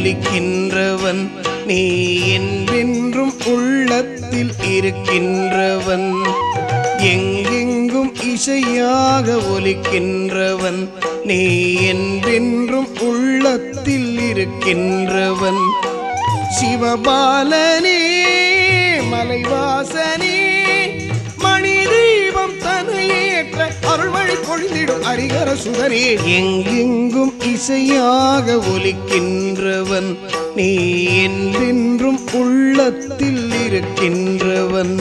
ஒலிக்கின்றவன் நீ என்றென்றும் உள்ளத்தில் இருக்கின்றவன். எங்கெங்கும் இசையாக ஒலிக்கின்றவன் நீ என்றென்றும் உள்ளத்தில் இருக்கின்றவன். சிவபாலனே மலைவாசனே மணி தீபம் தனையேற்ற அருள்வழி பொழிந்திடும் ஹரிஹர சுதனே. எங்கெங்கும் இசையாக ஒலிக்கின்றவன் நீ என்றென்றும் உள்ளத்தில் இருக்கின்றவன்.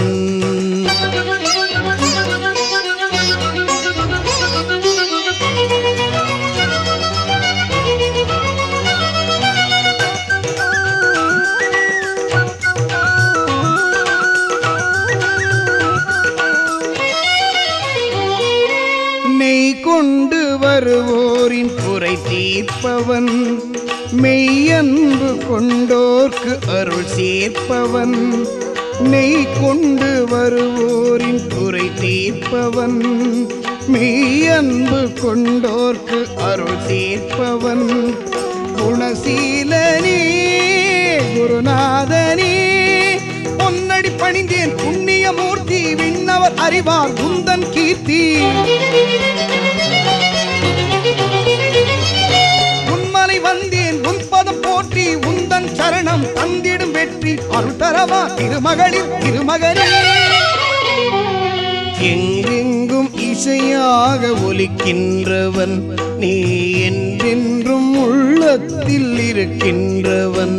நெய் கொண்டு வருவோரின் குறை தீர்ப்பவன் மெய்யன்பு கொண்டோர்க்கு அருள் சேர்ப்பவன். நெய் கொண்டு வருவோரின் குறை தீர்ப்பவன் மெய்யன்பு கொண்டோர்க்கு அருள் சேர்ப்பவன். குணசீலனே குருநாதனே பொன்னடி பணிந்தேன் புண்ணியமூர்த்தி விண்ணவர் அறிவார் குந்தன் கீர்த்தி. உன்மலை வந்தேன் உன்பதம் போற்றி உந்தன் சரணம் தந்திடும் வெற்றி அருள் தரவா திருமகளின் திருமகனே. எங்கெங்கும் இசையாக ஒலிக்கின்றவன் நீ என்றென்றும் உள்ளத்தில் இருக்கின்றவன்.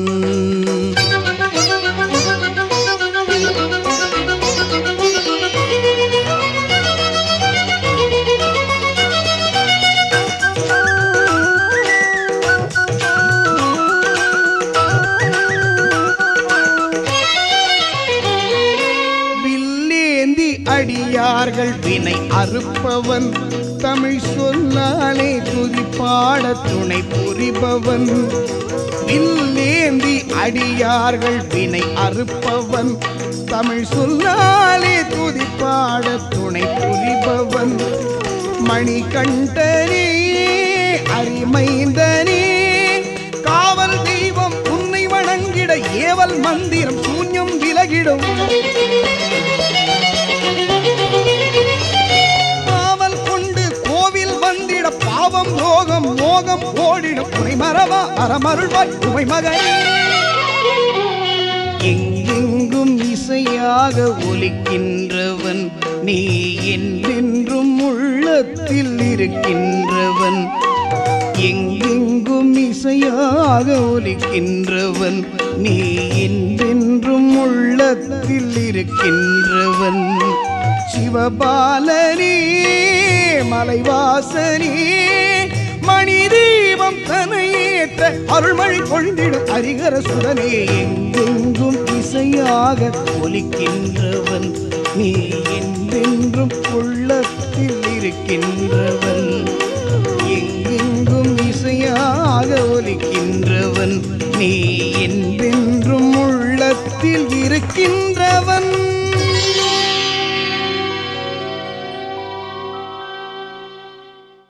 அடியார்கள் வினை அறுப்பவன் தமிழ் சொல்லாலே துதிப்பாட துணை புரிபவன். வில்லேந்தி அடியார்கள் வினை அறுப்பவன் தமிழ் சொல்லாலே துதிப்பாட துணை புரிபவன். மணிகண்டனே அரிமைந்தனே காவல் தெய்வம் உன்னை வணங்கிட ஏவல் மந்திரம் சூன்யம் விலகிடும். காவல் கொண்டு கோவில் வந்திட பாவம் ரோகம் மோகம் ஓடிடும் துணை மரவா அறமருள்வாய் உமை மகனே. எங்கெங்கும் இசையாக ஒலிக்கின்றவன் நீ என்றென்றும் உள்ளத்தில் இருக்கின்றவன். எங்கெங்கும் இசையாக ஒலிக்கின்றவன் நீ என்றென்றும் உள்ளத்தில் இருக்கின்றவன். சிவபாலனே மலைவாசனே மணி தீபம் தனையேற்ற அருள்மழை பொழிந்திடும் ஹரிஹர சுதனே. எங்கெங்கும் இசையாக ஒலிக்கின்றவன் நீ என்றென்றும் உள்ளத்தில் இருக்கின்றவன். எங்கெங்கும் இசையாக ஒலிக்கின்றவன் நீ என்றென்றும் உள்ளத்தில் இருக்கின்ற